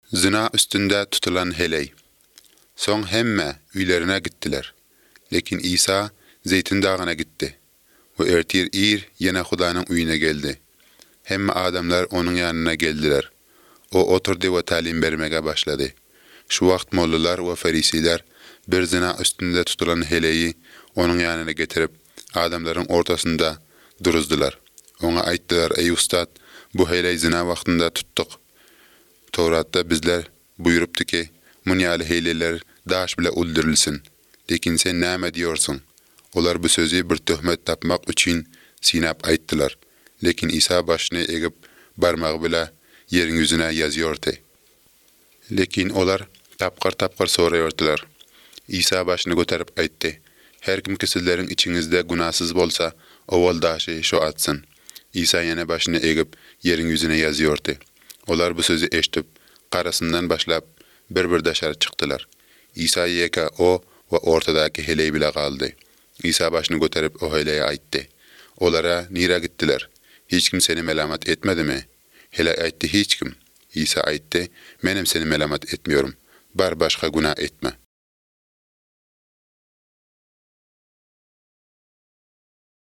Zina üstünde tutulan heley. Soň hemme üýlerine gittiler. Lekin İsa Zeytin dağına gitti. O ertir ýene Hudaýynyň üýüne geldi. Hemme adamlar onuň ýanyna geldiler. O oturdy we talim bermege başlady. Şu wagt mollalar we ferisiler bir zina üstünde tutulan heleyi onuň ýanyna getirip adamlaryň ortasynda duruzdylar. Oňa aýtdylar: "Ey ustad, bu heley zina wagtynda tuttuk. Tawratda bizler buyurupdyki, munýaly heyleler daş bile öldürilsin. Lekin sen näme diýorsun?" Olar bu sözü bir töhmet tapmak üçin sinap aýtdylar. Lekin İsa başyny egip barmagy bilen ýeriň ýüzüne ýazýardy. Lekin olar tapkar soraýardylar. İsa başyny göterip aýtdy: "Her kim ki sizleriň içiňizde gunasyz bolsa, owal daşy şo atsyn." İsa ýene başyny egip ýeriň ýüzüne ýazýardy. Olar bu sözü eşitip, garasyndan başlap bir daşary çykdylar. İsa ýeka o we ortadaky heley bile galdy. İsa başyny göterip o heleýe aýtdy. Olara nire gittiler? Hiç kim seni melamat etmedimi? Hele aýtdy hiç kim. İsa aýtdy: "Menem seni melamat etmiyorum. Bar başga günah etme."